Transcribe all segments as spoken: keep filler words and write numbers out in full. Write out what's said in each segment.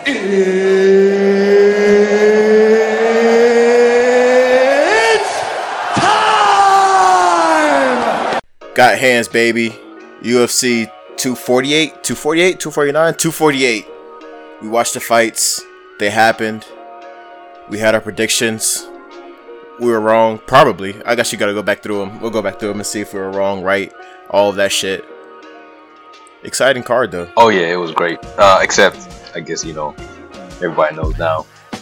It's time! Got hands, baby. U F C two forty-eight, two forty-eight, two forty-nine, two forty-eight. We watched the fights. They happened. We had our predictions. We were wrong, probably. I guess you gotta go back through them. We'll go back through them and see if we were wrong, right, all of that shit. Exciting card, though. Oh yeah, it was great. Uh, except, I guess you know, everybody knows now.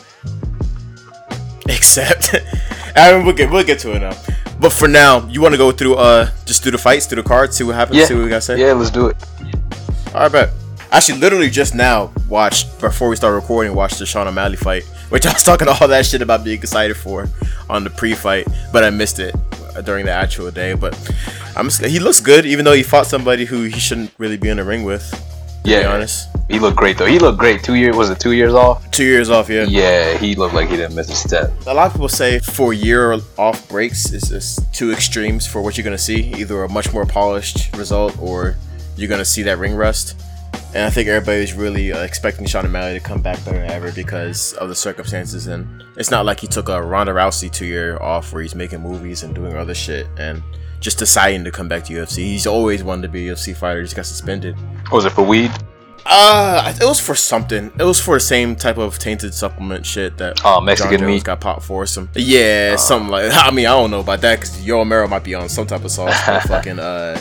Except, I mean, we'll get we'll get to it now. But for now, you want to go through uh just through the fights, through the cards, see what happens, Yeah. see what we gotta say. Yeah, let's do it. All right, bet. Actually, literally just now watched, before we start recording, watched the Sean O'Malley fight, which I was talking all that shit about being excited for on the pre-fight, but I missed it during the actual day. But I'm just, he looks good, even though he fought somebody who he shouldn't really be in the ring with. To Yeah, be honest. He looked great though. He looked great. Two years was it? Two years off? Two years off, yeah. Yeah, he looked like he didn't miss a step. A lot of people say four year off breaks is just two extremes for what you're gonna see. Either a much more polished result, or you're gonna see that ring rust. And I think everybody's really uh, expecting Sean O'Malley to come back better than ever because of the circumstances. And it's not like he took a Ronda Rousey two year off where he's making movies and doing other shit and just deciding to come back to U F C. He's always wanted to be a U F C fighter. He just got suspended. Was it for weed? Uh, it was for something. It was for the same type of tainted supplement shit that Oh, Mexican John Jones meat. got popped for. Some yeah, uh, something like. I mean, I don't know about that because Yoel Romero might be on some type of sauce. But fucking uh.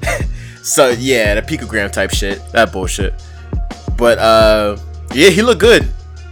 So yeah, the picogram type shit, that bullshit. But uh, yeah, he looked good.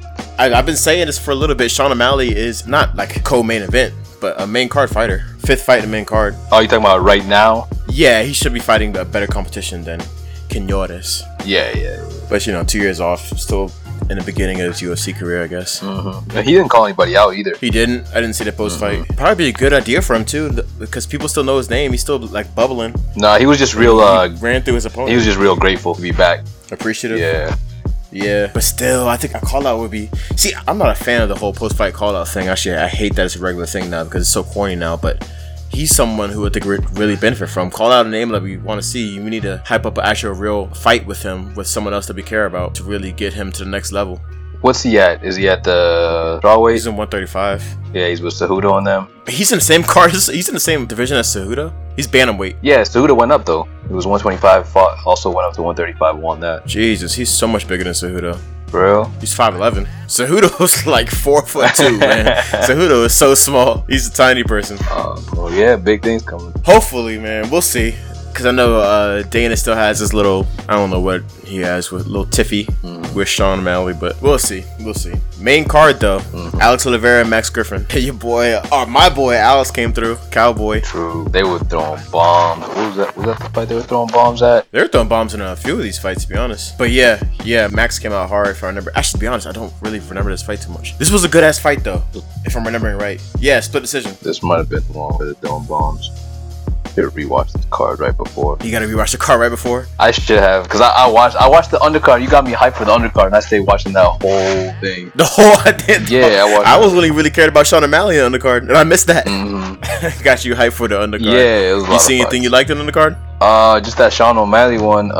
I, I've been saying this for a little bit. Sean O'Malley is not like a co-main event, but a main card fighter. Fifth fight in the main card. Oh, you talking about right now? Yeah, he should be fighting a better competition than Quinones. Yeah, yeah. But you know, two years off, still in the beginning of his U F C career, I guess. Mm-hmm. And he didn't call anybody out either. He didn't. I didn't see the post fight. Mm-hmm. Probably be a good idea for him too, th- because people still know his name. He's still like bubbling. Nah, he was just real. Uh, he ran through his opponent. he was just real grateful to be back. Appreciative. Yeah. Yeah, but still, I think a call out would be. See, I'm not a fan of the whole post fight call out thing. Actually, I hate that it's a regular thing now because it's so corny now. But he's someone who I think would really benefit from. Call out a name that we want to see. We need to hype up an actual real fight with him, with someone else that we care about, to really get him to the next level. What's he at? Is he at the strawweight? He's in one thirty-five. Yeah, he's with Cejudo on them. He's in the same card. He's in the same division as Cejudo. He's bantamweight. Yeah, Cejudo went up though. It was one twenty-five. Fought, also went up to one thirty-five. Won that. Jesus, he's so much bigger than Cejudo. Bro, he's five eleven. Cejudo's like four foot two, man. Cejudo is so small. He's a tiny person. Uh, well, yeah, big things coming. Hopefully, man. We'll see. Because I know uh, Dana still has his little, I don't know what he has with little tiffy mm. with Sean O'Malley, but we'll see. We'll see. Main card, though. Mm-hmm. Alex Oliveira and Max Griffin. Hey, your boy, or my boy, Alex came through. Cowboy. True. They were throwing bombs. What was that? Was that the fight they were throwing bombs at? They were throwing bombs in a few of these fights, to be honest. But yeah, yeah, Max came out hard, if I remember. Actually, to be honest, I don't really remember this fight too much. This was a good-ass fight, though, if I'm remembering right. Yeah, split decision. This might have been the one where they're throwing bombs. Should rewatch the card right before. You gotta rewatch the card right before? I should have, because I, I watched I watched the undercard. You got me hyped for the undercard, and I stayed watching that whole thing. The whole I did? Yeah, I watched I was really, really cared about Sean O'Malley on the undercard, and I missed that. Mm-hmm. Got you hyped for the undercard. Yeah, it was a lot You see of anything fun. you liked on the undercard? Uh, just that Sean O'Malley one.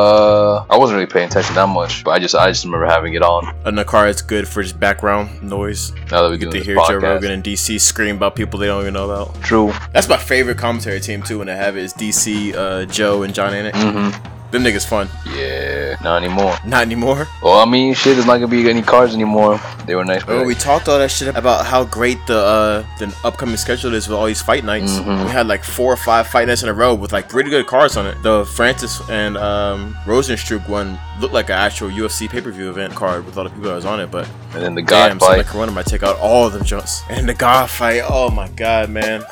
Uh, I wasn't really paying attention that much, but I just I just remember having it on. And the car is good for just background noise. Now that we get do to hear podcast. Joe Rogan and D C scream about people they don't even know about. True. That's my favorite commentary team too. When they have it is D C, uh, Joe, and John Anik. Mm-hmm. Them niggas fun. Yeah, not anymore. Not anymore. Well, I mean, shit, there's not gonna be any cards anymore. They were nice. Oh, we talked all that shit about how great the uh, the upcoming schedule is with all these fight nights. Mm-hmm. We had like four or five fight nights in a row with like pretty good cards on it. The Francis and um, Rosenstruck one looked like an actual U F C pay-per-view event card with all the people that was on it, but and then the God damn, fight. Like Corona might take out all of them joints. And the God fight, oh my god, man.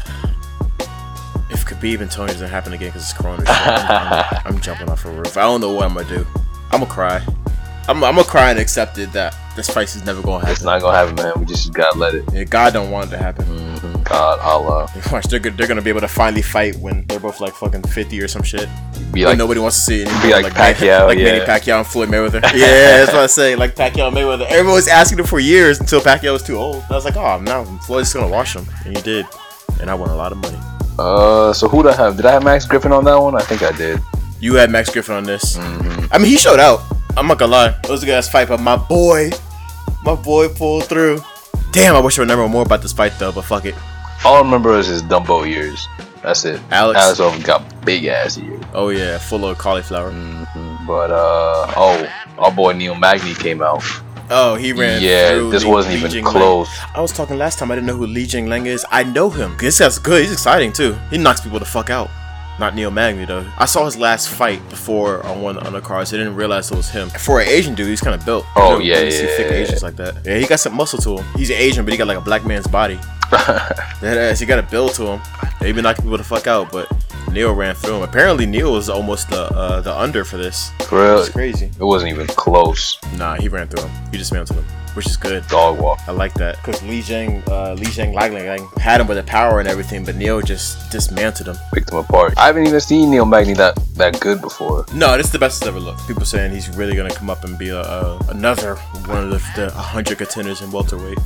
If Khabib and Tony doesn't happen again because it's Corona, shit, I'm, I'm, I'm jumping off a roof. I don't know what I'm gonna do. I'm gonna cry. I'm, I'm gonna cry and accept it that this fight is never gonna happen. It's not gonna happen, man. We just gotta let it. Yeah, God don't want it to happen. Mm-hmm. God, Allah. Watch, they're, they're gonna be able to finally fight when they're both like fucking fifty or some shit. Be When like nobody wants to see it anymore. Be like, like Pacquiao, like yeah. Manny Pacquiao and Floyd Mayweather. Yeah, that's what I say. Like Pacquiao and Mayweather. Everyone was asking him for years until Pacquiao was too old. I was like, oh, now Floyd's gonna wash him, and he did, and I won a lot of money. Uh, so who did I have? Did I have Max Griffin on that one? I think I did. You had Max Griffin on this. Mm-hmm. I mean, he showed out. I'm not gonna lie, it was a good ass fight, but my boy, my boy pulled through. Damn, I wish I remember more about this fight though, but fuck it. All I remember is his Dumbo ears. That's it. Alex. Alex Ovens got big ass ears. Oh yeah, full of cauliflower. Mm-hmm. But uh oh, our boy Neil Magny came out. Oh, he ran. Yeah, through this Li- wasn't Li even Jing close. Lang. I was talking last time. I didn't know who Li Jing Lang is. I know him. This guy's good. He's exciting too. He knocks people the fuck out. Not Neil Magny though. I saw his last fight before on one of the undercards. I didn't realize it was him. For an Asian dude, he's kind of built. Oh you know, yeah, you yeah, see thick yeah, Asians yeah. like that. Yeah, he got some muscle to him. He's Asian, but he got like a black man's body. That ass, he got a build to him. He been knocking people the fuck out, but Neil ran through him. Apparently, Neil was almost the uh, the under for this. For real, it's crazy. It wasn't even close. Nah, he ran through him. He dismantled him, which is good. Dog walk. I like that because Li Jing, uh, Li Jing Lang had him with the power and everything, but Neil just dismantled him. Picked him apart. I haven't even seen Neil Magny that that good before. No, this is the best it's ever looked. People saying he's really gonna come up and be a, a, another one of the, the one hundred contenders in welterweight.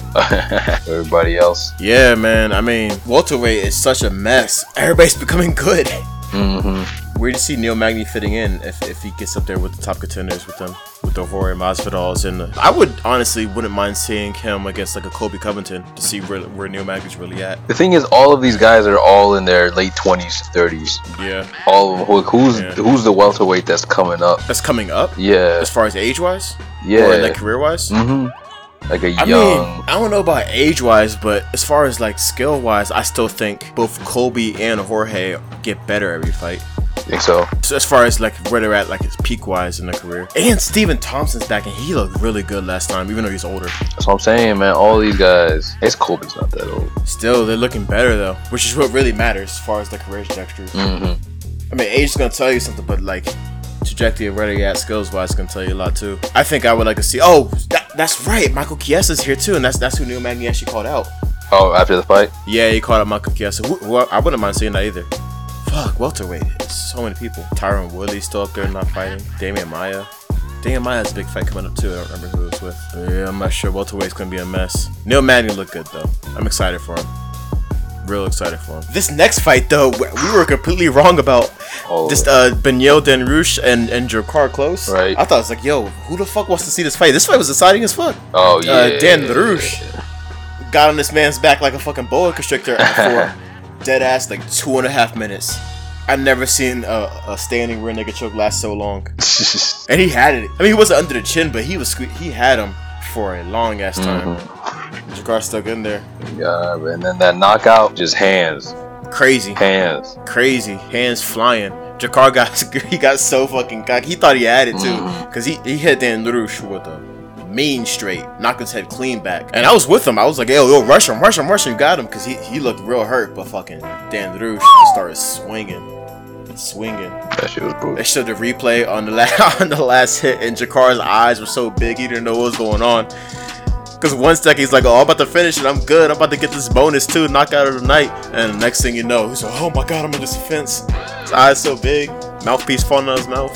Everybody else. Yeah, man. I mean, welterweight is such a mess. Everybody's becoming good. Mm-hmm. Where do you see Neil Magny fitting in if, if he gets up there with the top contenders with them, with the Jorge Masvidals? And the, I would honestly wouldn't mind seeing him against like a Colby Covington to see where, where Neil Magny's really at. The thing is, all of these guys are all in their late twenties, thirties. Yeah. All of them. Who's Yeah. who's the welterweight that's coming up? That's coming up. Yeah. As far as age wise. Yeah. Or like career wise. Mm-hmm. Like a I young. mean, I don't know about age wise, but as far as like skill wise, I still think both Colby and Jorge get better every fight. Think so. So as far as like where they're at, like his peak wise in their career. And Stephen Thompson's back, and he looked really good last time, even though he's older. That's what I'm saying, man. All these guys. It's Colby's not that old. Still, they're looking better though, which is what really matters as far as the career trajectory. Mm-hmm. I mean, age is gonna tell you something, but like trajectory of where you're at skills wise is gonna tell you a lot too. I think I would like to see. Oh, that, that's right. Michael Chiesa's here too, and that's that's who Neil Magny actually called out. Oh, after the fight? Yeah, he called out Michael Chiesa. Who, who, I wouldn't mind seeing that either. Fuck, welterweight. It's so many people. Tyron Woodley's still up there not fighting. Damian Maia. Damian Maia has a big fight coming up too. I don't remember who it was with. Yeah, I'm not sure. Welterweight's gonna be a mess. Neil Magny looked good though. I'm excited for him. Real excited for him. This next fight though, we were completely wrong about. Oh. Just uh, Beneil Dariush and and Drakkar Klose. Right. I thought it was like, yo, who the fuck wants to see this fight? This fight was exciting as fuck. Oh, yeah. Uh, Dan Dariush got on this man's back like a fucking boa constrictor for dead ass like two and a half minutes. I've never seen a, a standing rear naked choke last so long. And he had it. I mean, he wasn't under the chin, but he was he had him for a long ass time. Mm-hmm. Drakkar stuck in there. Yeah, and then that knockout, just hands. Crazy. Hands. Crazy. Hands flying. Drakkar got he got so fucking cocky. He thought he had it too. Mm-hmm. Because he, he hit Dan Dariush with a mean straight. Knocked his head clean back. And I was with him. I was like, yo, yo, rush him, rush him, rush him. You got him. Because he, he looked real hurt. But fucking Dan Dariush just started swinging. Swinging. That shit was brutal. They showed the replay on the last on the last hit, and Jakar's eyes were so big he didn't know what was going on. Cause one second he's like, "Oh, I'm about to finish it. I'm good. I'm about to get this bonus too, knockout of the night." And the next thing you know, he's like, "Oh my god, I'm on this fence." His eyes so big, mouthpiece falling out his mouth.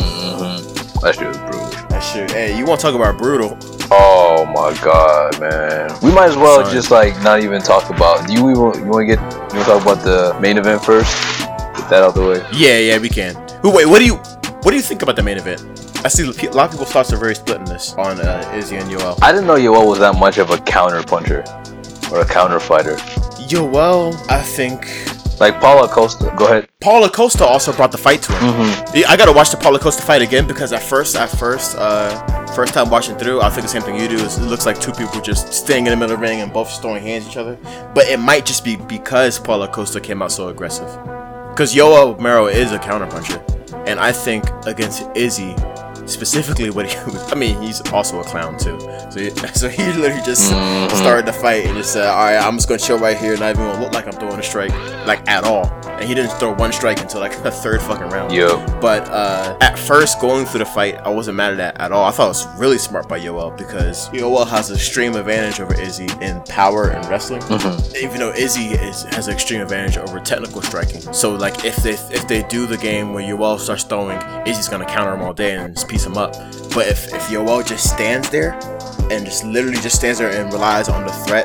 Mm-hmm. That shit was brutal. That shit. Hey, you want to talk about brutal? Oh my god, man. We might as well Sorry. just like not even talk about. Do you even you want to get? You want to talk about the main event first? Get that out the way. Yeah, yeah, we can. Who? Wait, what do you what do you think about the main event? I see a lot of people's thoughts are very split in this on uh, Izzy and Yoel. I didn't know Yoel was that much of a counter puncher or a counter fighter. Yoel, I think. Like Paulo Costa. Go ahead. Paulo Costa also brought the fight to him. Mm-hmm. Yeah, I gotta watch the Paulo Costa fight again because at first, at first, uh, first time watching through, I think the same thing you do. Is it looks like two people just staying in the middle of the ring and both just throwing hands at each other. But it might just be because Paulo Costa came out so aggressive. Because Yoel Romero is a counterpuncher, and I think against Izzy, specifically what he was, I mean, he's also a clown too. So he, so he literally just Mm-hmm. started the fight and just said, all right, I'm just going to chill right here, not even going to look like I'm throwing a strike, like at all. And he didn't throw one strike until like the third fucking round. Yo. But uh, at first, going through the fight, I wasn't mad at that at all. I thought it was really smart by Yoel because Yoel has an extreme advantage over Izzy in power and wrestling. Mm-hmm. Even though Izzy is, has an extreme advantage over technical striking. So like if they if they do the game where Yoel starts throwing, Izzy's gonna counter him all day and just piece him up. But if, if Yoel just stands there and just literally just stands there and relies on the threat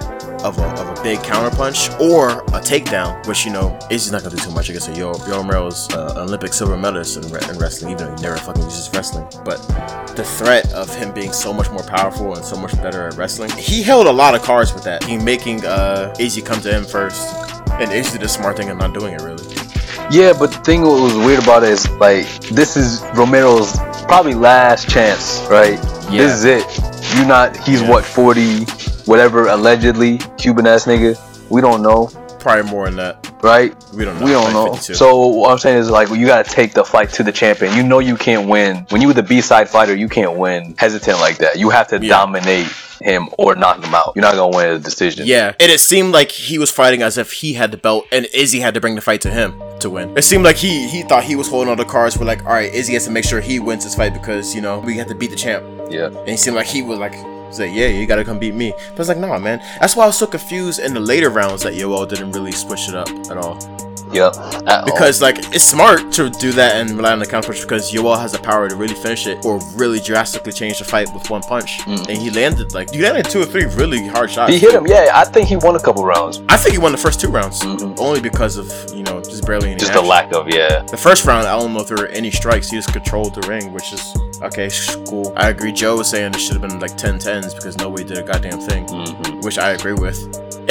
of a, of a big counter punch or a takedown, which, you know, Izzy's not gonna do too much against a Yo Yo Romero's uh, Olympic silver medalist in, re- in wrestling, even though he never fucking uses wrestling. But the threat of him being so much more powerful and so much better at wrestling, he held a lot of cards with that. He making uh, Izzy come to him first, and Izzy did the smart thing of not doing it really. Yeah, but the thing what was weird about it is, like, this is Romero's probably last chance, right? Yeah. This is it. You not, he's yeah. what, forty, whatever, allegedly, Cuban ass nigga. We don't know. Probably more than that. Right? We don't know. We don't know. fifty-two. So what I'm saying is, like, you gotta take the fight to the champion. You know you can't win. When you were the B-side fighter, you can't win hesitant like that. You have to yeah. dominate him or knock him out. You're not gonna win a decision. Yeah, and it seemed like he was fighting as if he had the belt and Izzy had to bring the fight to him to win. It seemed like he he thought he was holding all the cards. We're like, all right, Izzy has to make sure he wins this fight because, you know, we have to beat the champ. Yeah. And he seemed like he was like, say, yeah, you gotta come beat me. But I was like, nah, man. That's why I was so confused in the later rounds that Yoel didn't really switch it up at all. Yeah. Because, like, it's smart to do that and rely on the counter punch because Yoel has the power to really finish it or really drastically change the fight with one punch. Mm. And he landed, like, he landed two or three really hard shots. He hit him, yeah. I think he won a couple rounds. I think he won the first two rounds. Mm-hmm. Only because of, you know, just barely any Just action. the lack of, yeah. The first round, I don't know if there were any strikes. He just controlled the ring, which is, okay, cool. I agree. Joe was saying it should have been, like, ten tens because nobody did a goddamn thing. Mm-hmm. Which I agree with.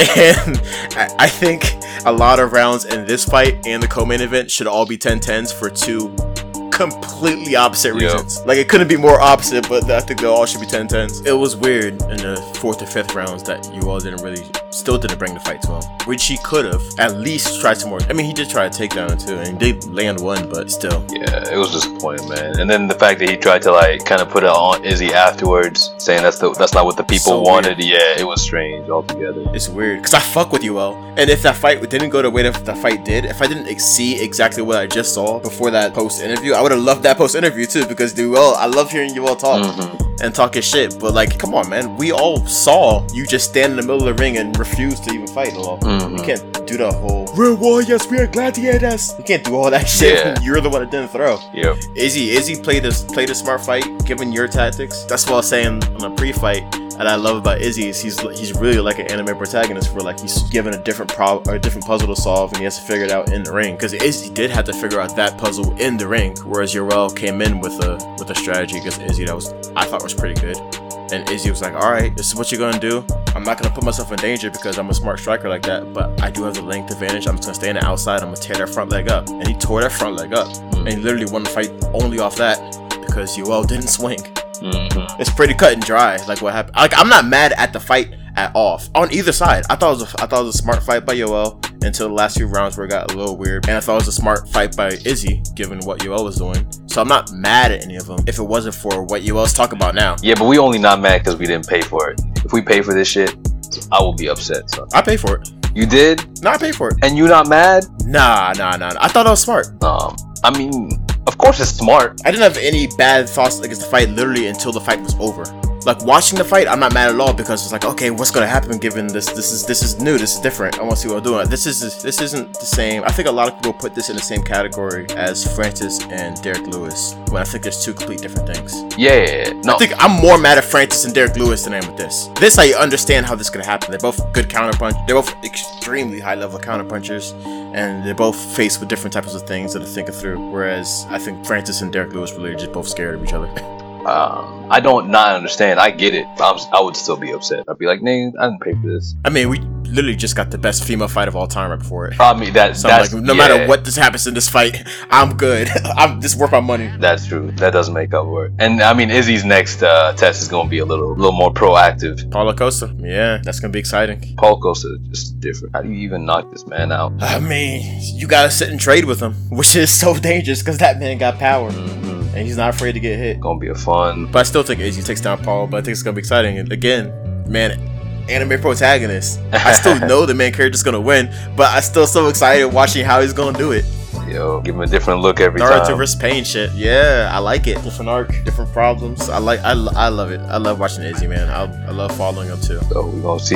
And I, I think a lot of rounds in this fight and the co-main event should all be ten tens for two completely opposite reasons. Yep. Like, it couldn't be more opposite, but I think they all should be ten tens. It was weird in the fourth or fifth rounds that you all didn't really, still didn't bring the fight to him, which he could have at least tried some more. I mean, he did try a takedown too, and he did land one, but still. Yeah, it was disappointing, man. And then the fact that he tried to, like, kind of put it on Izzy afterwards, saying that's the that's not what the people so wanted. Weird. Yeah, it was strange altogether. It's weird because I fuck with you, L. And if that fight didn't go the way that the fight did, if I didn't see exactly what I just saw before that post interview, I would have loved that post interview too because Duel, I love hearing you all talk mm-hmm. and talk his shit. But, like, come on, man, we all saw you just stand in the middle of the ring and refuse to even fight at all. Mm-hmm. You can't do the whole "we're warriors, we are gladiators." You can't do all that shit. Yeah. You're the one that didn't throw. Yep. Izzy, Izzy played a played a smart fight given your tactics. That's what I was saying on a pre-fight. And I love about Izzy is he's he's really like an anime protagonist where, like, he's given a different problem or a different puzzle to solve and he has to figure it out in the ring. Because Izzy did have to figure out that puzzle in the ring, whereas Yoel came in with a with a strategy against Izzy that was I thought was pretty good. And Izzy was like, all right, this is what you're gonna do. I'm not gonna put myself in danger because I'm a smart striker like that, but I do have the length advantage. I'm just gonna stay on the outside. I'm gonna tear that front leg up, and he tore that front leg up, mm-hmm. and he literally won the fight only off that because Yoel didn't swing. Mm-hmm. It's pretty cut and dry, like what happened. Like, I'm not mad at the fight at all on either side. I thought it was a, I thought it was a smart fight by Yoel until the last few rounds where it got a little weird, and I thought it was a smart fight by Izzy given what Yoel was doing. So I'm not mad at any of them if it wasn't for what Yoel's talking about now. Yeah, but we only not mad because we didn't pay for it. If we pay for this shit, I will be upset. So. I pay for it. You did? No, I paid for it. And you not mad? Nah, nah, nah. nah. I thought it was smart. Um, I mean, of course it's smart. I didn't have any bad thoughts against the fight literally until the fight was over. Like, watching the fight, I'm not mad at all because it's like, okay, what's gonna happen given this? This is this is new. This is different. I want to see what I'm doing. This is this isn't the same. I think a lot of people put this in the same category as Francis and Derek Lewis, when I think there's two complete different things. Yeah, no. I think I'm more mad at Francis and Derek Lewis than I am with this. This, I understand how this could happen. They're both good counterpunch. They're both extremely high level counterpunchers, and they're both faced with different types of things that they're thinking through. Whereas I think Francis and Derek Lewis really are just both scared of each other. Um, I don't not understand. I get it. I'm, I would still be upset. I'd be like, "Nah, I didn't pay for this." I mean, we literally just got the best female fight of all time right before it. I mean, that, so that's like, no yeah. matter what this happens in this fight, I'm good. I'm just worth my money. That's true. That doesn't make up for it. And I mean, Izzy's next uh, test is going to be a little, little more proactive. Paulo Costa. Yeah, that's going to be exciting. Paulo Costa is just different. How do you even knock this man out? I mean, you got to sit and trade with him, which is so dangerous because that man got power. Mm-hmm. And he's not afraid to get hit. Gonna be a fun. But I still think Izzy takes down Paul, but I think it's gonna be exciting. And again, man, anime protagonist. I still know the main character's gonna win, but I still so excited watching how he's gonna do it. Yo, give him a different look every Naruto time. Naruto versus Pain shit. Yeah, I like it. Different arc, different problems. I like. I, I love it. I love watching Izzy, man. I, I love following him too. So we're gonna see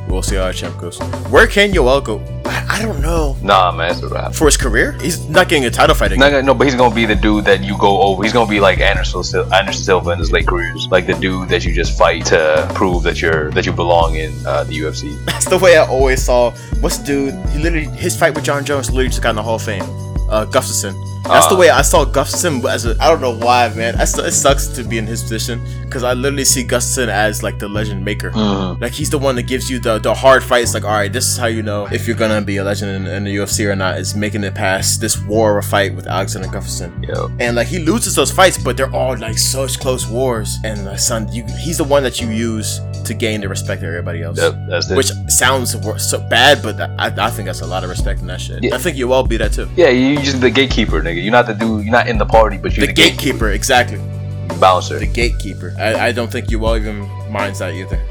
We'll see how that champ goes. Where can Yoel go? I don't know. Nah, man, it's a wrap. For his career? He's not getting a title fight again. No, no, but he's gonna be the dude that you go over. He's gonna be like Anderson Silva, Anderson Silva in his late careers, like the dude that you just fight to prove that you're that you belong in uh, the U F C. That's the way I always saw. What's the dude? He literally his fight with John Jones literally just got in the Hall of Fame. Uh, Gustafsson. That's uh, the way I saw Gustafsson as a. I don't know why, man. I st- it sucks to be in his position because I literally see Gustafsson as like the legend maker. Mm-hmm. Like he's the one that gives you the the hard fights. Like, all right, this is how you know if you're gonna be a legend in, in the U F C or not. Is making it past this war of a fight with Alexander Gustafsson. Yep. And like he loses those fights, but they're all like such close wars. And uh, son, you, he's the one that you use to gain the respect of everybody else. Yep, that's it. Which sounds so bad, but I, I think that's a lot of respect in that shit. Yeah. I think Yoel be that too. Yeah, you just the gatekeeper, nigga. You're not the dude. You're not in the party, but you're the, the, gatekeeper. gatekeeper. Exactly. Bouncer. The gatekeeper. I, I don't think Yoel even minds that either.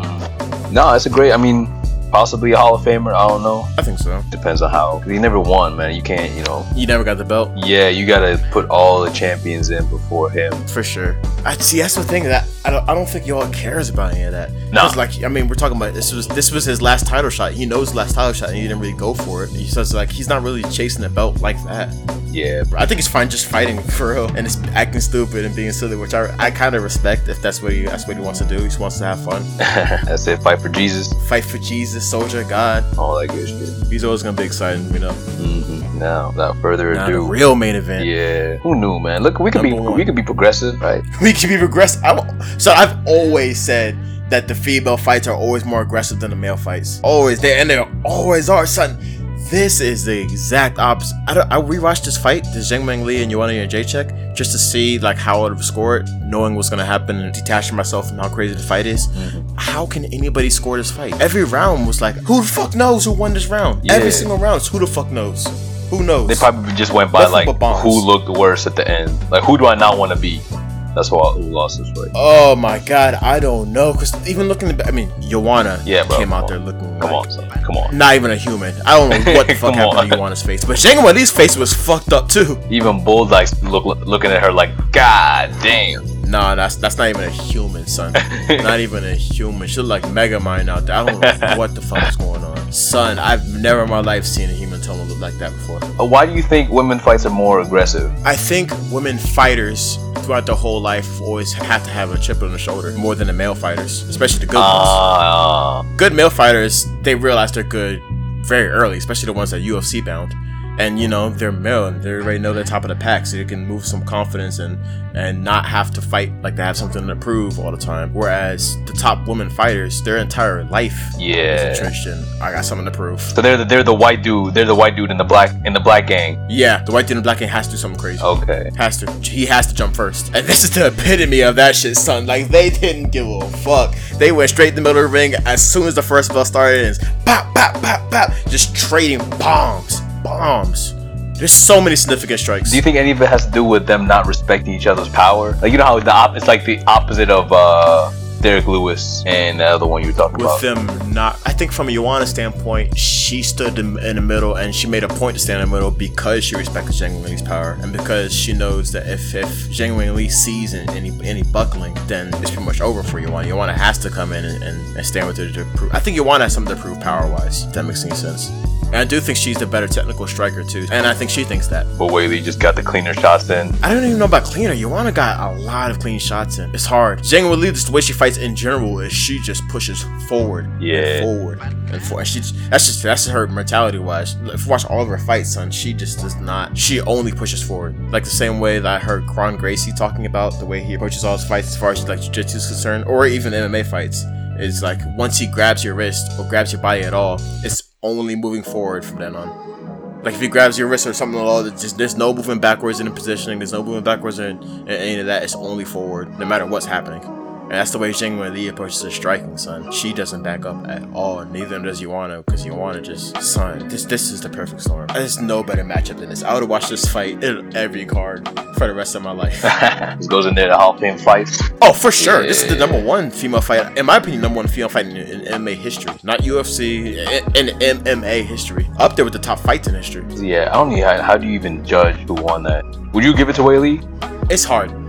Mm. No, it's a great. I mean, possibly a Hall of Famer. I don't know. I think so. Depends on how. He never won, man. You can't, you know. You never got the belt. Yeah, you gotta put all the champions in before him. For sure. I see. That's the thing that I don't. I don't think Yoel cares about any of that. No. Nah. Like, I mean, we're talking about this was this was his last title shot. He knows his last title shot, and he didn't really go for it. He says like he's not really chasing the belt like that. Yeah. I think he's fine just fighting for real and just acting stupid and being silly, which I I kind of respect if that's what he that's what he wants to do. He just wants to have fun. That's it. Fight for Jesus. Fight for Jesus, soldier, God. All that good shit. He's always gonna be exciting, you know. Mm-hmm. Now, without further Now ado, the real main event. Yeah. Who knew, man? Look, we could Number be one. we could be progressive, right? We can be progressive. I'm, so I've always said that the female fights are always more aggressive than the male fights. Always, they and they always are, son. This is the exact opposite. I, don't, I rewatched this fight, the Zheng Meng Li and Joanna Jędrzejczyk, just to see like how I would have scored, knowing what's gonna happen and detaching myself from how crazy the fight is. Mm-hmm. How can anybody score this fight? Every round was like, who the fuck knows who won this round? Yeah. Every single round, who the fuck knows? Who knows? They probably just went by Nothing like but bombs. who looked worse at the end. Like who do I not want to be? That's why who lost this fight. Oh my god, I don't know. Cause even looking at, I mean, Joanna Yeah, bro, came out come there on. looking Come like, on, son. Come on. not even a human. I don't know what the fuck Come happened on. to Joanna's face, but Zheng Wenli's face was fucked up too. Even Bull like look looking at her like, God damn. Nah, that's that's not even a human, son. Not even a human. She look like Megamind out there. I don't know what the fuck is going on, son. I've never in my life seen a human Toma look like that before. Uh, Why do you think women fights are more aggressive? I think women fighters throughout their whole life always have to have a chip on the shoulder more than the male fighters, especially the good ones. Uh, Good male fighters, they realize they're good very early, especially the ones that U F C bound. And you know, they're male and they already know they're top of the pack, so they can move some confidence and and not have to fight like they have something to prove all the time. Whereas the top women fighters, their entire life Yeah. is entrenched in, I got something to prove. so they're the, they're the white dude. They're the white dude in the black in the black gang. Yeah, the white dude in the black gang has to do something crazy. Okay. Has to. He has to jump first. And this is the epitome of that shit, son. Like, they didn't give a fuck. They went straight in the middle of the ring as soon as the first bell started and it's pop, pop, pop, pop. Just trading bombs. Bombs. There's so many significant strikes. Do you think any of it has to do with them not respecting each other's power? Like, you know how the op- it's like the opposite of uh, Derek Lewis and the other one you were talking With about. them not, I think from a Joanna standpoint, she stood in, in the middle and she made a point to stand in the middle because she respects Zheng Wenli's power and because she knows that if if Zheng Wenli sees any any buckling, then it's pretty much over for Joanna. Joanna has to come in and, and, and stand with her to prove. I think Joanna has something to prove power wise. If that makes any sense. And I do think she's the better technical striker too, and I think she thinks that. But Whaley just got the cleaner shots in. I don't even know about cleaner. Joanna got a lot of clean shots in. It's hard. Zheng Wenli, just the way she fights in general is she just pushes forward, Yeah. and forward, and forward. And she that's just that's her mentality wise. If you watch all of her fights, son, she just does not. She only pushes forward, like the same way that I heard Kron Gracie talking about the way he approaches all his fights as far as like jiu-jitsu is concerned, or even M M A fights. It's like once he grabs your wrist or grabs your body at all, it's only moving forward from then on. Like if he grabs your wrist or something at all, there's just there's no moving backwards in the positioning. There's no moving backwards in, in any of that. It's only forward, no matter what's happening. And that's the way Zheng Wenli approaches her striking, son. She doesn't back up at all. Neither does Joanna, because Joanna just, son, this this is the perfect storm. There's no better matchup than this. I would have watched this fight in every card for the rest of my life. This goes in there to Hall of Fame fights. Oh, for sure. Yeah. This is the number one female fight, in my opinion, number one female fight in, in M M A history. Not U F C, in, in M M A history. Up there with the top fights in history. Yeah, I don't know how, how do you even judge who won that? Would you give it to Whaley? It's hard.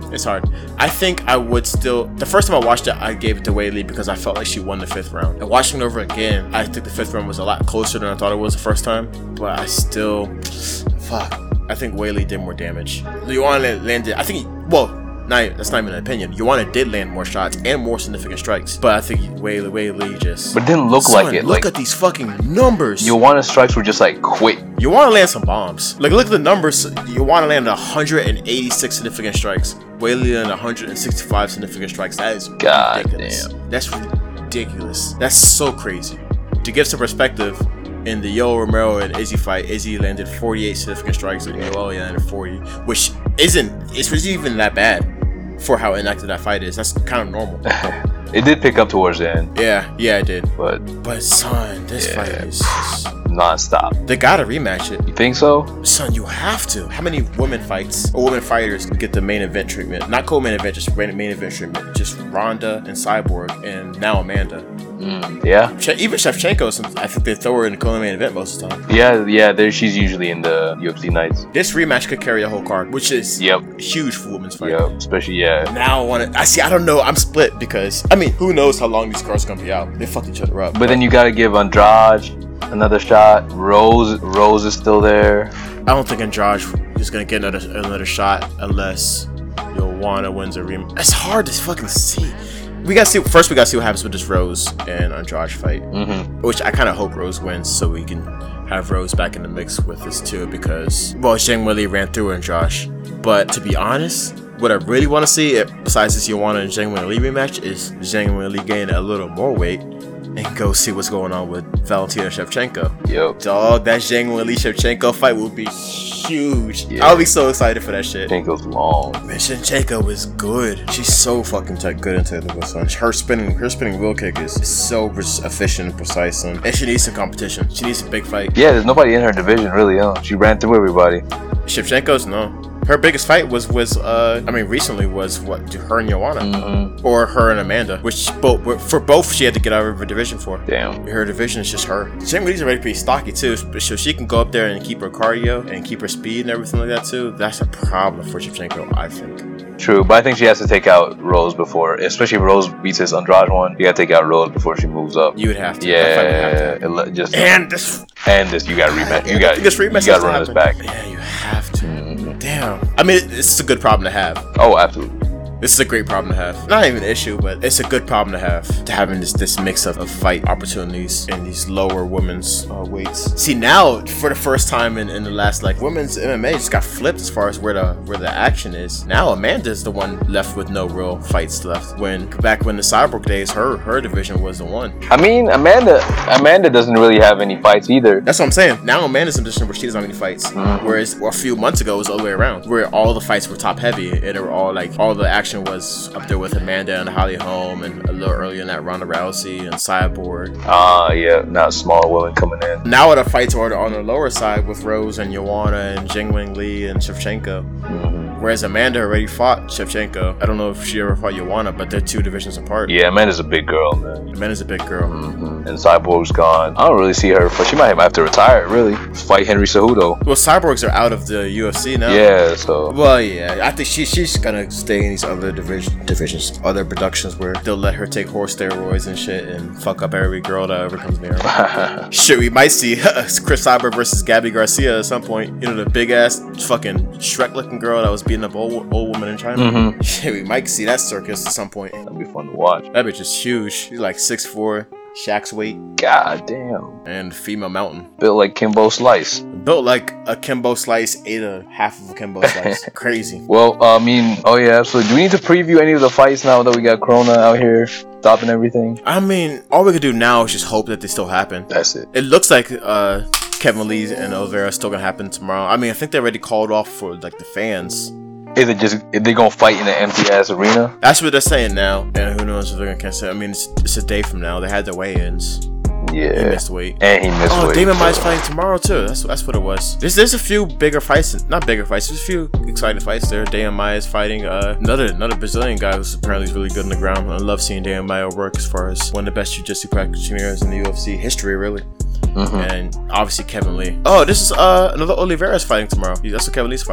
It's hard. I think I would still. The first time I watched it, I gave it to Weili because I felt like she won the fifth round. And watching it over again, I think the fifth round was a lot closer than I thought it was the first time. But I still, fuck. I think Weili did more damage. Joanna landed. I think. He, well, not, that's not even an opinion. Joanna did land more shots and more significant strikes. But I think Weili, Weili just. But it didn't look son, like it. Look like, at these fucking numbers. Joanna's strikes were just like quick. You want to land some bombs. Like, look at the numbers. You want to land one hundred eighty-six significant strikes. Weili landed one hundred sixty-five significant strikes. That is God ridiculous. damn. That's ridiculous. That's so crazy. To give some perspective, in the Yoel Romero and Izzy fight, Izzy landed forty-eight significant strikes and Yoel landed forty, which isn't, it's even that bad for how inactive that fight is. That's kind of normal. It did pick up towards the end. Yeah, yeah, it did. But, but son, this yeah, fight is just non-stop. They gotta rematch it. You think so? Son, you have to. How many women fights or women fighters get the main event treatment? Not co-main event, just main event treatment. Just Ronda and Cyborg and now Amanda. Mm, yeah. Even Shevchenko, I think they throw her in the co-main event most of the time. Yeah, yeah. There, she's usually in the U F C nights. This rematch could carry a whole card, which is yep. huge for women's fight. Yep. Especially, yeah. Now I want to. I see. I don't know. I'm split because I mean, who knows how long these cards are gonna be out? They fucked each other up. But, but then you gotta give Andrade another shot. Rose, Rose is still there. I don't think Andrade is gonna get another another shot unless Joanna wins a rematch. It's hard to fucking see. We gotta see. First, we gotta see what happens with this Rose and Andrade fight, mm-hmm. which I kind of hope Rose wins so we can have Rose back in the mix with this too. Because well, Zhang Weili ran through Andrade, but to be honest, what I really want to see, besides this Joanna and Zhang Weili rematch, is Zhang Weili gain a little more weight and go see what's going on with Valentina Shevchenko. Yep. Dog, that Zhang Weili Shevchenko fight will be huge. Yeah. I'll be so excited for that shit. Shevchenko's long. Man, Shevchenko is good. She's so fucking t- good and technical, son. Her spinning, her spinning wheel kick is so pres- efficient and precise, son. And she needs some competition. She needs a big fight. Yeah, there's nobody in her division really, huh? She ran through everybody. Shevchenko's no. Her biggest fight was was uh I mean recently was what her and Joanna mm-hmm. or her and Amanda, which both for both she had to get out of her division for. Damn. Her division is just her. Zhang Weili's already pretty stocky too, so she can go up there and keep her cardio and keep her speed and everything like that too. That's a problem for Shevchenko, I think. True, but I think she has to take out Rose before, especially if Rose beats this Andrade one. You gotta take out Rose before she moves up. You would have to. Yeah, would have to. Just and this and this you gotta rematch. You got this rematch. You gotta run this back. Yeah, you have to. Mm-hmm. Damn. I mean, it's a good problem to have. Oh, absolutely. This is a great problem to have. Not even an issue, but it's a good problem to have. To having this this mix of, of fight opportunities in these lower women's uh, weights. See, now for the first time in, in the last like women's M M A just got flipped as far as where the where the action is. Now Amanda's the one left with no real fights left. When back when the Cyborg days, her her division was the one. I mean, Amanda Amanda doesn't really have any fights either. That's what I'm saying. Now Amanda's in a position where she doesn't have any fights. Mm-hmm. Whereas well, a few months ago it was all the way around, where all the fights were top heavy and they were all like all the action was up there with Amanda and Holly Holm, and a little earlier in that Ronda Rousey and Cyborg. Ah, uh, yeah, not small women coming in. Now the fights are on the lower side with Rose and Joanna and Jingwing Li and Shevchenko. Mm-hmm. Whereas Amanda already fought Shevchenko. I don't know if she ever fought Joanna, but they're two divisions apart. Yeah, Amanda's a big girl, man. Amanda's a big girl. Mm-hmm. And Cyborg's gone. I don't really see her, but she might have to retire, really. Fight Henry Cejudo. Well, Cyborgs are out of the U F C now. Yeah, so. Well, yeah, I think she she's gonna stay in these other division, divisions, other productions where they'll let her take horse steroids and shit and fuck up every girl that ever comes near her. Shit, we might see Chris Cyber versus Gabby Garcia at some point. You know, the big ass fucking Shrek-looking girl that was beating up old old woman in China. Mm-hmm. Shit, we might see that circus at some point. That'd be fun to watch. That bitch is huge. She's like six foot four, Shaq's weight. God damn. And female mountain. Built like Kimbo Slice. Built like a Kimbo Slice, ate a half of a Kimbo Slice. Crazy. Well, uh, I mean, oh yeah, absolutely. Do we need to preview any of the fights now that we got Corona out here stopping everything? I mean, all we could do now is just hope that they still happen. That's it. It looks like uh, Kevin Lee and Oliveira are still gonna happen tomorrow. I mean, I think they already called off for like the fans. Is it just, are they gonna fight in an empty ass arena? That's what they're saying now. And who knows if they're gonna cancel it. I mean, it's, it's a day from now. They had their weigh-ins. Yeah. He missed weight. And he missed oh, weight. Oh, Damon so. Maia's fighting tomorrow too. That's that's what it was. There's there's a few bigger fights. Not bigger fights. There's a few exciting fights there. Damon Maia is fighting uh, another another Brazilian guy who's apparently really good on the ground. I love seeing Damon Maia work as far as one of the best jiu-jitsu practitioners in the U F C history, really. Mm-hmm. And obviously Kevin Lee. Oh, this is uh another Oliveira's fighting tomorrow. That's what Kevin Lee's fighting.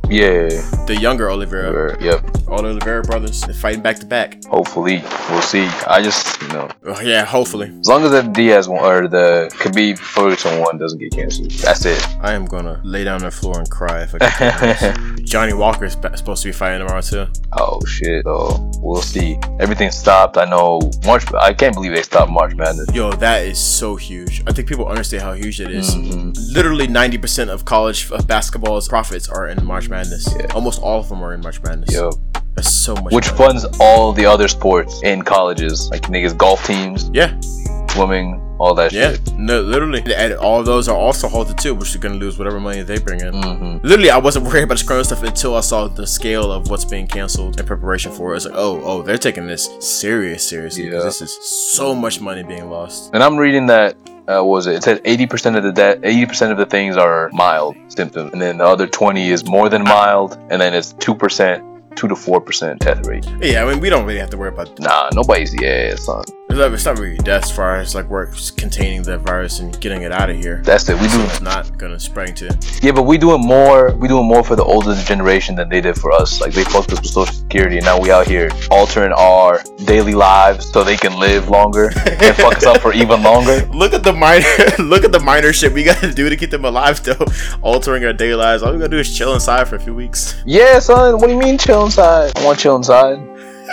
Yeah. The younger Oliveira. Yep. All the Oliveira brothers, they're fighting back to back. Hopefully, we'll see. I just, you know. Oh, yeah, hopefully. As long as the Diaz one or the Khabib Ferguson one doesn't get canceled, that's it. I am gonna lay down on the floor and cry if I get Johnny Walker is supposed to be fighting tomorrow too. Oh shit! Oh, we'll see. Everything stopped. I know March. I can't believe they stopped March Madness. Yo, that is so huge. I think people understand how huge it is. Mm-hmm. Literally ninety percent of college of basketball's profits are in March Madness. Yeah. Almost all of them are in March Madness. Yo. That's so much. Which money. funds all the other sports in colleges, like niggas golf teams, Yeah. swimming, all that Yeah, shit. no, literally. And all of those are also halted too, which are going to lose whatever money they bring in. Mm-hmm. Literally, I wasn't worried about the scrolling stuff until I saw the scale of what's being canceled in preparation for it. It's like, oh, oh, they're taking this serious, seriously. Yeah. Because this is so much money being lost. And I'm reading that. Uh, what was it? It said eighty percent of the de- eighty percent of the things are mild symptoms, and then the other twenty is more than mild, and then it's two percent. Two to four percent death rate. Yeah, I mean, we don't really have to worry about. Nah, nobody's. Yeah, son. It's not, it's not really death as far as like we're containing the virus and getting it out of here. That's it. We So do. it's not gonna spread to. Yeah, but we doing more. We doing more for the older generation than they did for us. Like they fucked us with Social Security, and now we out here altering our daily lives so they can live longer and fuck us up for even longer. Look at the minor, look at the minor shit we gotta do to keep them alive though. Altering our daily lives. All we gotta do is chill inside for a few weeks. Yeah, son. What do you mean chill inside? I want to chill inside.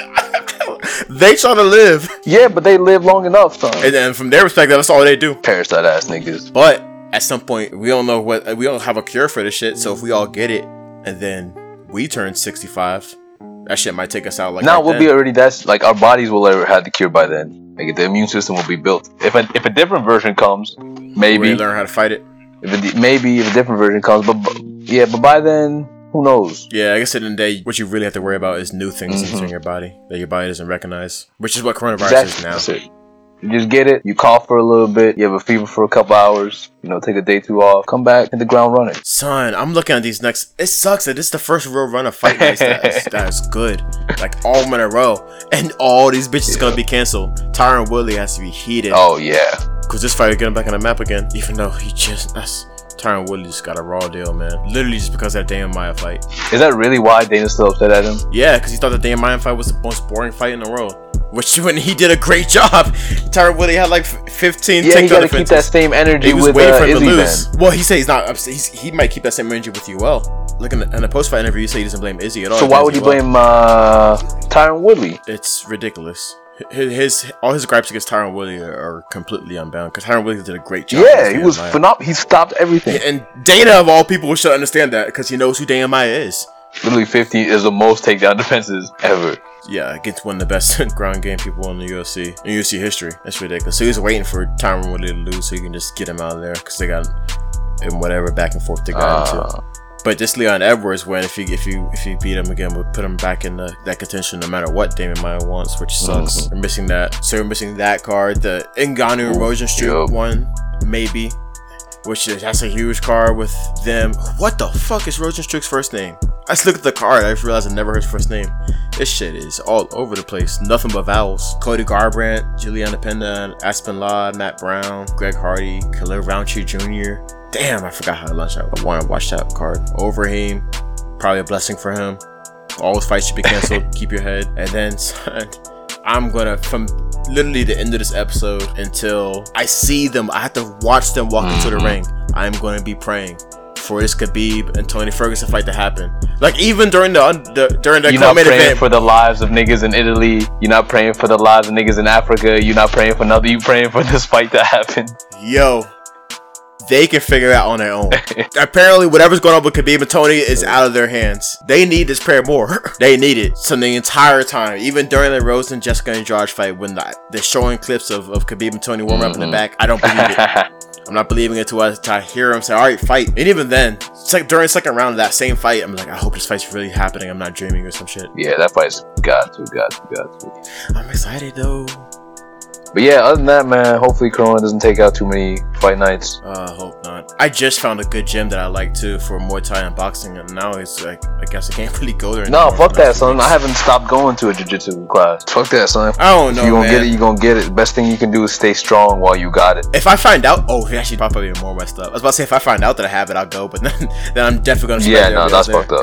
They trying to live, Yeah, but they live long enough, son. and then from their perspective, that's all they do. Parasite ass niggas. But at some point, we don't know what we don't have a cure for this shit. So if we all get it, and then we turn sixty-five, that shit might take us out. Like Now right we'll then. be already. That's like our bodies will ever have the cure by then. Like the immune system will be built. If a if a different version comes, We maybe. learn how to fight it. If it, maybe if a different version comes, but, but yeah, but by then, who knows? Yeah, I guess at the end of the day, what you really have to worry about is new things Mhm. entering your body that your body doesn't recognize, which is what coronavirus Exactly. is now. That's it. You just get it. You cough for a little bit. You have a fever for a couple hours. You know, take a day two off. Come back, hit the ground running. Son, I'm looking at these next. It sucks that this is the first real run of fight nights that is, that is good. Like all in a row. And all these bitches Yeah. gonna be canceled. Tyron Woodley has to be heated. Oh yeah. Because this fight is getting back on the map again. Even though he just. That's, Tyron Woodley just got a raw deal, man. Literally just because of that damn Maya fight. Is that really why Dana's still upset at him? Yeah, because he thought the damn Maya fight was the most boring fight in the world. Which when he did a great job. Tyron Woodley had like fifteen Yeah, you takedown gotta keep that defenses. same energy He was with waiting uh, for him Izzy to then. lose. Well, he said he's not upset. He's, he might keep that same energy with U L. Look in the, in the post-fight interview, you say he doesn't blame Izzy at all. So He why blames would you U L. blame uh, Tyron Woodley? It's ridiculous. His, his all his gripes against Tyron Woodley are, are completely unbound because Tyron Woodley did a great job. Yeah, against he Dana was Maia. phenomenal. He stopped everything. And Dana of all people should understand that because he knows who Dana Maia is. Literally fifty is the most takedown defenses ever. Yeah, against one of the best ground game people in the U F C in U F C history. That's ridiculous. So he was waiting for Tyron Woodley to lose so he can just get him out of there because they got him whatever back and forth they got Uh, into. But this Leon Edwards win, if you if you if you beat him again, would put him back in the, that contention no matter what Damian Maia wants, which sucks. Mhm. We're missing that. So we're missing that card. The Ngannou Ooh, Rosenstruck yep. one, maybe. Which is that's a huge card with them. What the fuck is Rosenstruck's first name? I just looked at the card. I realized I never heard his first name. This shit is all over the place. Nothing but vowels. Cody Garbrandt, Juliana Penda, Aspen Law, Matt Brown, Greg Hardy, Khalil Roundtree Junior Damn, I forgot how to launch out. I want to watch that card. Overheem, probably a blessing for him. All his fights should be canceled. Keep your head. And then, son, I'm gonna, from literally the end of this episode until I see them, I have to watch them walk into the ring. I'm gonna be praying for this Khabib and Tony Ferguson fight to happen. Like even during the, the during the You're not co-main praying event, for the lives of niggas in Italy. You're not praying for the lives of niggas in Africa. You're not praying for nothing. You're praying for this fight to happen. yo, they can figure it out on their own. Apparently, whatever's going on with Khabib and Tony is out of their hands. They need this prayer more. They need it. So the entire time, even during the Rose and Jessica Andrade fight, when the, they're showing clips of, of Khabib and Tony warm up in the back, I don't believe it. I'm not believing it until I, until I hear him say, all right, fight. And even then, it's like during the second round of that same fight, I'm like, I hope this fight's really happening. I'm not dreaming or some shit. Yeah, that fight's got to, got to, got to. I'm excited though. But yeah, other than that, man, hopefully Corona doesn't take out too many fight nights. Uh, hope not. I just found a good gym that I like too for Muay Thai and boxing, and now it's like I guess I can't really go there. No, anymore fuck for the that, next few son. weeks. I haven't stopped going to a jiu-jitsu class. Fuck that, son. I don't know, If you gonna man. get it, you gonna get it. Best thing you can do is stay strong while you got it. If I find out, oh, it actually probably even more messed up. I was about to say if I find out that I have it, I'll go, but then then I'm definitely gonna. Yeah, spend no, every that's day out fucked there. up.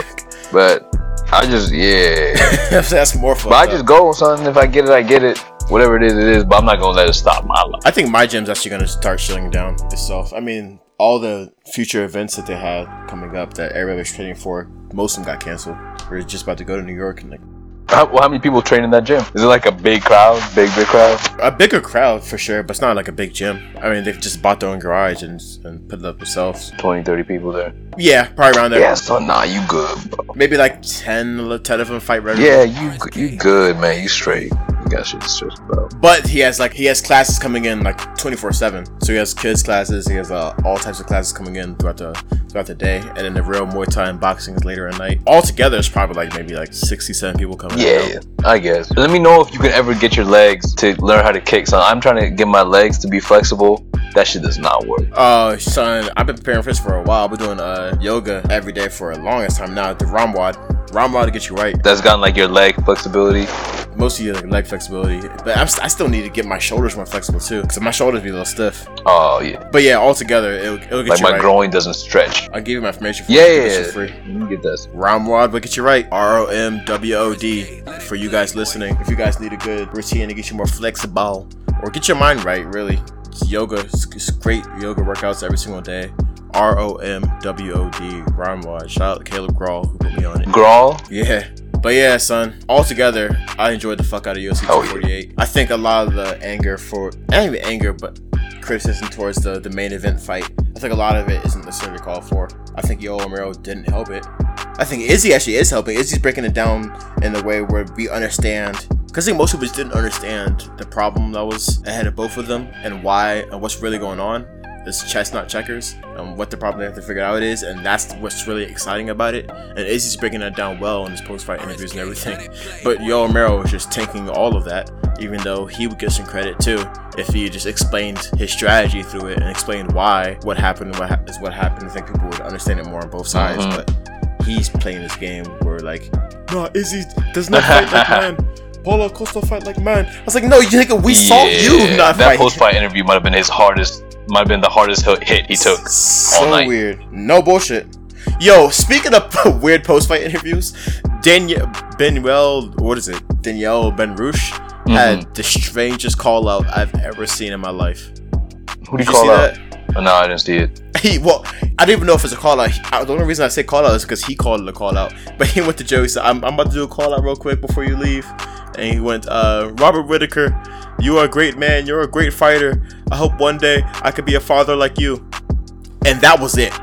But I just yeah. That's more fun. But I just go on something. If I get it, I get it. Whatever it is, it is. But I'm not gonna let it stop my life. I think my gym's actually gonna start shutting down itself. I mean, all the future events that they had coming up that everybody was training for, most of them got canceled. We're just about to go to New York and like. How, well, how many people train in that gym? Is it like a big crowd? Big, big crowd? A bigger crowd for sure, but it's not like a big gym. I mean, they've just bought their own garage and, and put it up themselves. twenty, thirty people there. Yeah, probably around there. Yeah, so nah, you good, bro. Maybe like ten, ten of them fight regularly. Yeah, you you good, man. You straight. You got shit to stress about. But he has like he has classes coming in like twenty-four seven. So he has kids classes. He has uh, all types of classes coming in throughout the throughout the day, and then the real Muay Thai and boxing is later at night. Altogether, it's probably like maybe like sixty-seven people coming. Yeah, yeah, I guess. Let me know if you can ever get your legs to learn how to kick. So I'm trying to get my legs to be flexible. That shit does not work. Uh, son, I've been preparing for this for a while. I've been doing uh yoga every day for a longest time now. The Ramwad. Ramwad to get you right. That's gotten like your leg flexibility. Most of your like, leg flexibility, but I'm st- I still need to get my shoulders more flexible too, because my shoulders be a little stiff. Oh yeah. But yeah, altogether, it'll, it'll get like you my right. groin doesn't stretch. I'll give you my information for yeah, you. Yeah, yeah. Free. You get this. Ramwad will get you right. R O M W O D for you guys listening. If you guys need a good routine to get you more flexible or get your mind right, really, it's yoga. It's, it's great yoga workouts every single day. R O M W O D Ramwad. Shout out to Caleb Grawl who put me on it. Grawl? Yeah. But yeah, son, altogether, I enjoyed the fuck out of U F C two forty-eight. Oh, yeah. I think a lot of the anger for, not even anger, but criticism towards the, the main event fight, I think a lot of it isn't necessarily called for. I think Yoel Romero didn't help it. I think Izzy actually is helping. Izzy's breaking it down in a way where we understand, because I think most of us didn't understand the problem that was ahead of both of them and why and what's really going on. It's chess, not checkers, and what the problem they have to figure out is, and that's what's really exciting about it. And Izzy's breaking that down well in his post-fight interviews and everything. But Yoel Romero was just tanking all of that, even though he would get some credit too if he just explained his strategy through it and explained why what happened and what ha- is what happened. I think people would understand it more on both sides. Mm-hmm. But he's playing this game where like, no, Izzy does not fight like man. Paulo Costa fight like man. I was like, no, you nigga, we yeah, saw you not that fight. That post-fight interview might have been his hardest. Might have been the hardest hit he took so all night. Weird. No bullshit. Yo, speaking of weird post-fight interviews, Danielle Benuel, what is it? Danielle Benrouche mm-hmm. had the strangest call out I've ever seen in my life. Who did you call out? Oh, no, I didn't see it. He well, I didn't even know if it's a call out. The only reason I say call out is because he called it a call out. But he went to Joe. He said, "I'm, I'm about to do a call out real quick before you leave." And he went, uh, "Robert Whittaker, you are a great man. You're a great fighter. I hope one day I could be a father like you." And that was it.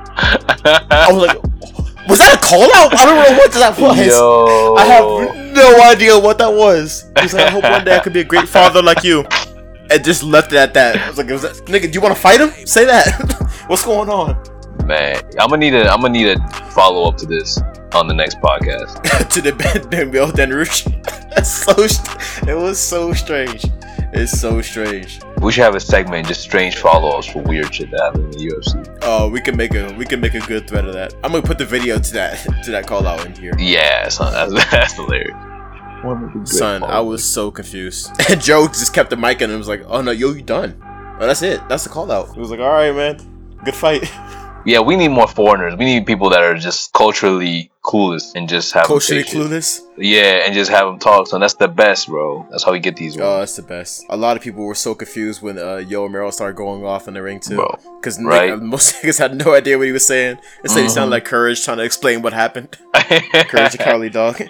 I was like, was that a call out? I don't know what that was. Yo. I have no idea what that was. He was like, "I hope one day I could be a great father like you." And just left it at that. I was like, was that, nigga, do you want to fight him? Say that. What's going on? Man, I'm gonna need a I'm gonna need a follow up to this on the next podcast. To the Danielle Benrouche. That's so. It was so strange. It's so strange. We should have a segment just strange follow-ups for weird shit that happened in the U F C. Oh, we can make a we can make a good thread of that. I'm gonna put the video to that to that call out in here. Yeah, son, that's that's hilarious. Son, I was so confused. And Joe just kept the mic in and was like, "Oh no, yo, you done? Oh, that's it. That's the call out." He was like, "All right, man, good fight." Yeah, we need more foreigners. We need people that are just culturally clueless and just have culturally clueless. Yeah, and just have them talk. So that's the best, bro. That's how we get these. Oh, that's the best. A lot of people were so confused when uh, Yoel Romero started going off in the ring too, because right? most niggas had no idea what he was saying. It said mm-hmm. he sounded like Courage trying to explain what happened. Courage and Carly Dog.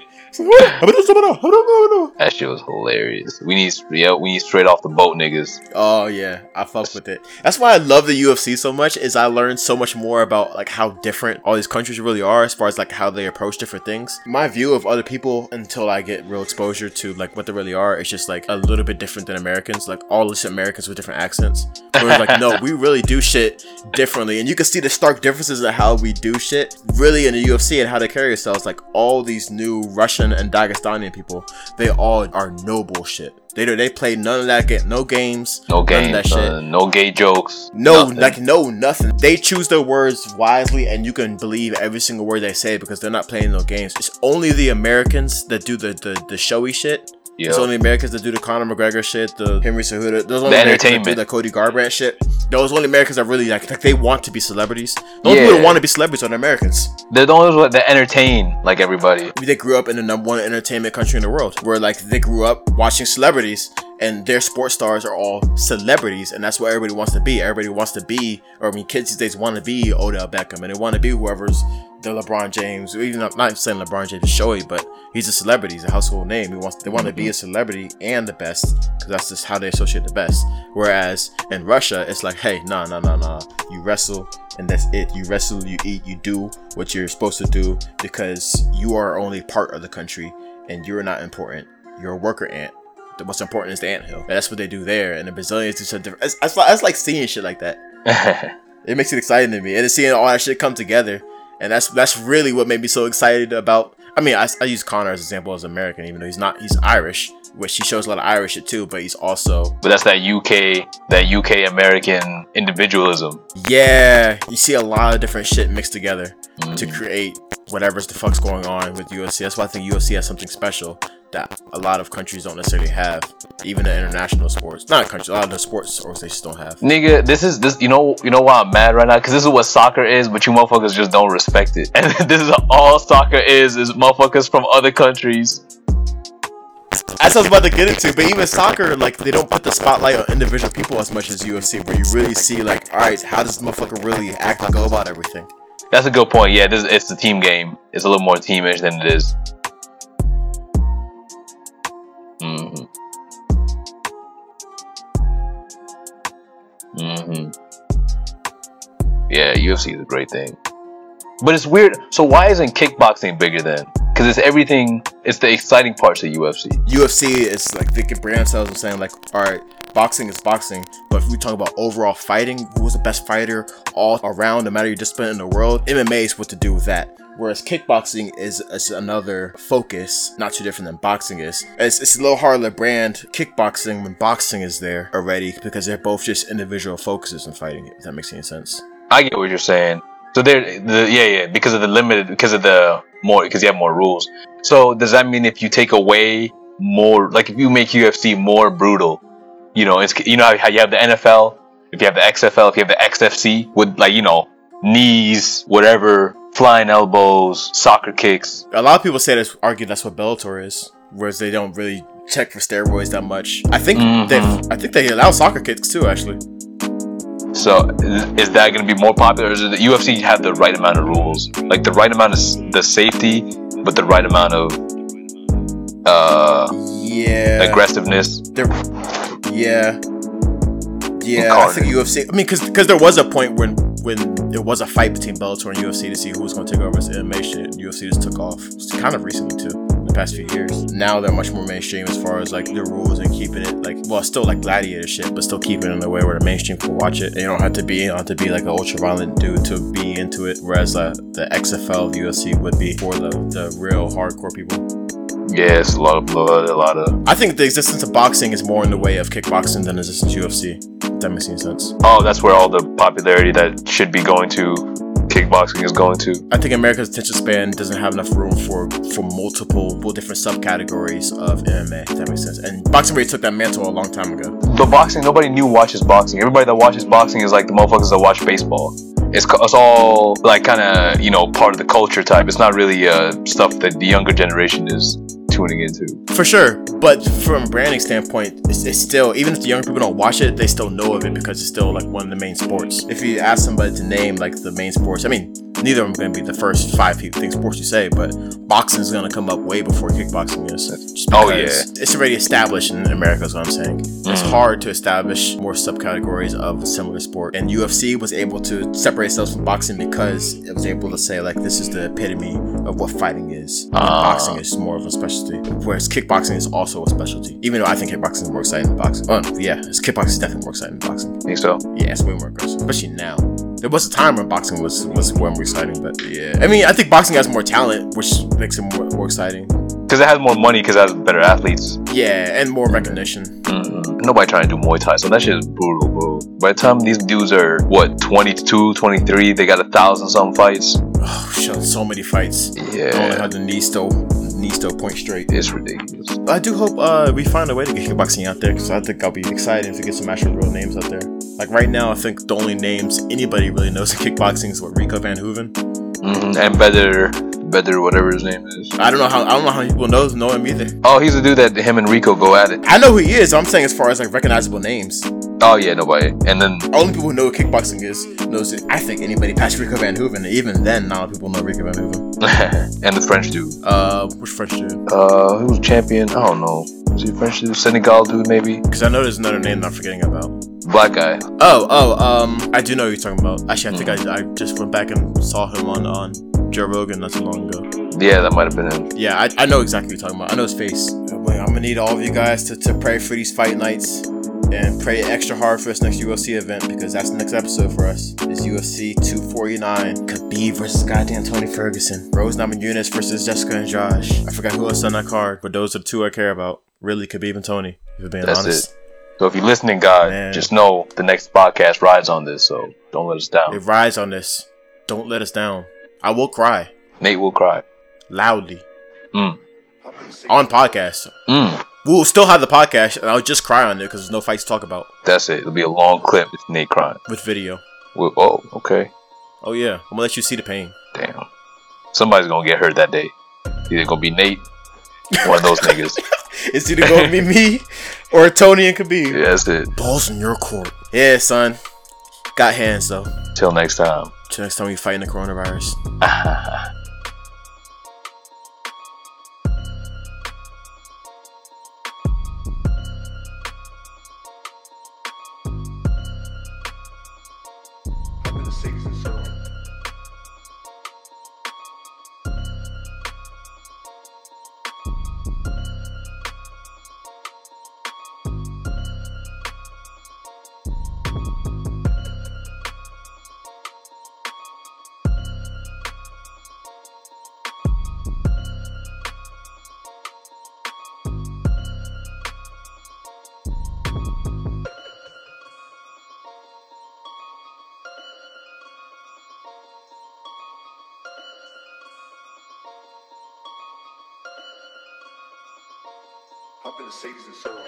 That shit was hilarious. We need, yeah, we need straight off the boat niggas. Oh yeah, I fuck with it. That's why I love the U F C so much. Is I learned so much more about like how different all these countries really are, as far as like how they approach different things. My view of other people until I get real exposure to like what they really are, is just like a little bit different than Americans. Like all these Americans with different accents. Whereas like no, we really do shit differently, and you can see the stark differences of how we do shit really in the U F C and how they carry themselves. Like all these new Russian and Dagestani people, they all are no bullshit. They do. They play none of that. Get no games. No games. That shit. Uh, no gay jokes. No, nothing. like no nothing. They choose their words wisely, and you can believe every single word they say because they're not playing no games. It's only the Americans that do the the, the showy shit Yep. It's only Americans that do the Conor McGregor shit, the Henry Cejudo. Those only the Americans entertainment. that do the Cody Garbrandt shit. Those only Americans that really like, like they want to be celebrities. The only Yeah. people that want to be celebrities are the Americans. They're the only ones that entertain like everybody. They grew up in the number one entertainment country in the world, where like they grew up watching celebrities, and their sports stars are all celebrities, and that's what everybody wants to be. Everybody wants to be, or I mean, kids these days want to be Odell Beckham, and they want to be whoever's the LeBron James, or even not, not saying LeBron James is showy, but he's a celebrity, he's a household name. He wants, they want to be a celebrity and the best, because that's just how they associate the best. Whereas in Russia, it's like, hey, no, no, no, no, you wrestle, and that's it. You wrestle, you eat, you do what you're supposed to do, because you are only part of the country, and you're not important. You're a worker ant. The most important is the anthill. And that's what they do there. And the Brazilians do something different. It's, it's, like, it's like seeing shit like that. It makes it exciting to me, and it's seeing all that shit come together. And that's that's really what made me so excited about. I mean, I, I use Conor as an example as American, even though he's not. He's Irish, which he shows a lot of Irish shit too. But he's also. But that's that U K, that U K American individualism. Yeah, you see a lot of different shit mixed together Mm. to create whatever's the fuck's going on with U F C. That's why I think U F C has something special that a lot of countries don't necessarily have. Even the international sports, not countries, a lot of the sports organizations don't have. Nigga, this is this. You know, you know why I'm mad right now? Because this is what soccer is, but you motherfuckers just don't respect it. And this is all soccer is: is motherfuckers from other countries. That's what I was about to get into, but even soccer, like, they don't put the spotlight on individual people as much as U F C, where you really see, like, all right, how does this motherfucker really act and go about everything? That's a good point. Yeah, this it's the team game. It's a little more teamish than it is. Mm-hmm. Mm-hmm. Yeah, U F C is a great thing. But it's weird. So why isn't kickboxing bigger then? Because it's everything. It's the exciting parts of U F C. U F C is like they can brand themselves and saying like, all right, boxing is boxing, but if we talk about overall fighting, who was the best fighter all around, no matter your discipline in the world, M M A is what to do with that. Whereas kickboxing is, is another focus, not too different than boxing is. It's, it's a little harder to brand kickboxing when boxing is there already, because they're both just individual focuses in fighting, if that makes any sense. I get what you're saying. So they're the yeah yeah because of the limited because of the more because you have more rules. So does that mean if you take away more, like if you make U F C more brutal, you know, it's you know how you have the N F L, if you have the X F L, if you have the X F C with like you know knees, whatever, flying elbows, soccer kicks. A lot of people say that's argue that's what Bellator is, whereas they don't really check for steroids that much. I think Mm-hmm. they I think they allow soccer kicks too, actually. So is that going to be more popular, or does the U F C have the right amount of rules, like the right amount of s- the safety, but the right amount of uh Yeah. aggressiveness? They're, yeah. Yeah, I Incarnate. think U F C. I mean, because because there was a point when when there was a fight between Bellator and U F C to see who was going to take over as M M A shit, and U F C just took off. It's kind of recently too, in the past few years. Now they're much more mainstream as far as like the rules and keeping it like well, still like gladiator shit, but still keeping it in a way where the mainstream can watch it. And you don't have to be you don't have to be like an ultra violent dude to be into it. Whereas uh, the X F L of the U F C would be for the the real hardcore people. Yeah, it's a lot of blood, a lot of. I think the existence of boxing is more in the way of kickboxing than the existence of U F C. If that makes any sense. Oh, that's where all the popularity that should be going to kickboxing is going to. I think America's attention span doesn't have enough room for for multiple, multiple different subcategories of M M A. If that makes sense. And boxing really took that mantle a long time ago. But boxing, nobody new watches boxing. Everybody that watches boxing is like the motherfuckers that watch baseball. It's, co- it's all like kind of, you know, part of the culture type. It's not really uh, stuff that the younger generation is tuning into. For sure, but from a branding standpoint, it's, it's still, even if the younger people don't watch it, they still know of it because it's still like one of the main sports. If you ask somebody to name like the main sports, I mean, neither of them are going to be the first five people think sports you say, but boxing is going to come up way before kickboxing is. Just Oh, yeah. It's already established in America, is what I'm saying. It's hard to establish more subcategories of a similar sport, and U F C was able to separate itself from boxing because it was able to say like this is the epitome of what fighting is. And Ah. boxing is more of a specialty, whereas kickboxing is also a specialty. Even though I think kickboxing is more exciting than boxing. Oh yeah, it's, kickboxing is definitely more exciting than boxing. Think so? Yeah, it's way more aggressive, especially now. There was a time when boxing was was way more exciting, but yeah. I mean, I think boxing has more talent, which makes it more, more exciting. Because it has more money, because it has better athletes. Yeah, and more recognition. Mm-hmm. Nobody trying to do Muay Thai, so that shit is brutal, bro. By the time these dudes are, what, twenty-two, twenty-three, they got a thousand some fights. Oh, shit, so many fights. Yeah. Only had the knee still, knees to a point straight. It's ridiculous. I do hope uh, we find a way to get kickboxing out there, because I think I'll be excited to get some actual real names out there. Like right now, I think the only names anybody really knows in kickboxing is what Rico Van Hooven. Mm-hmm. And better, better whatever his name is. I don't know how I don't know how many people know know him either. Oh, he's the dude that him and Rico go at it. I know who he is. I'm saying as far as like recognizable names. Oh yeah, nobody. And then only people who know what kickboxing is knows it. I think anybody past Rico Van Hooven. And even then, not a lot of people know Rico Van Hooven. And the French dude. Uh, which French dude? Uh, who was champion? I don't know. Was he a French dude? Senegal dude, maybe? Because I know there's another name that I'm forgetting about. Black guy. Oh, oh, um, I do know who you're talking about. Actually, I think mm. I, I just went back and saw him on, on Joe Rogan not too long ago. Yeah, that might have been him. Yeah, I, I know exactly what you're talking about. I know his face. I'm gonna need all of you guys to, to pray for these fight nights and pray extra hard for this next U F C event, because that's the next episode for us. Is U F C two forty-nine. Khabib versus goddamn Tony Ferguson. Rose Namajunas versus Jessica and Josh. I forgot who else on that card, but those are the two I care about. Really, Khabib and Tony, if we're being that's honest. It. So if you're listening, God, Man. just know the next podcast rides on this, so don't let us down. It rides on this. Don't let us down. I will cry. Nate will cry. Loudly. Mm. On podcast. Mm. We'll still have the podcast, and I'll just cry on it because there's no fights to talk about. That's it. It'll be a long clip with Nate crying. With video. With, oh, okay. Oh, yeah. I'm going to let you see the pain. Damn. Somebody's going to get hurt that day. Either going to be Nate, one of those niggas. It's either going to be me or Tony and Khabib. Yeah, that's it. Balls in your court. Yeah, son. Got hands, though. Till next time. Till next time we fight in the coronavirus. Hop in the Sadies and so on.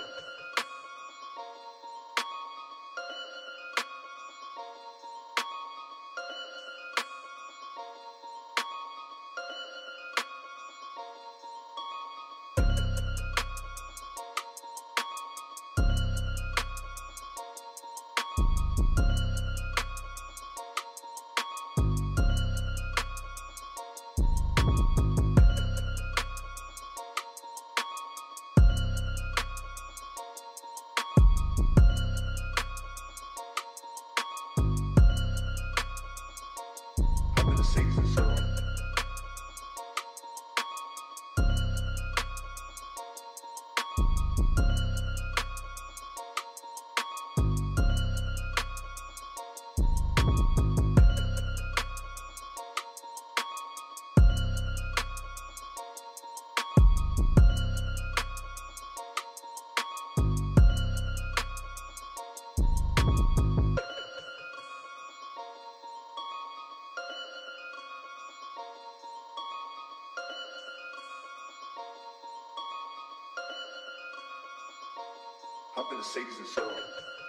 Hop in the Sadies and so on.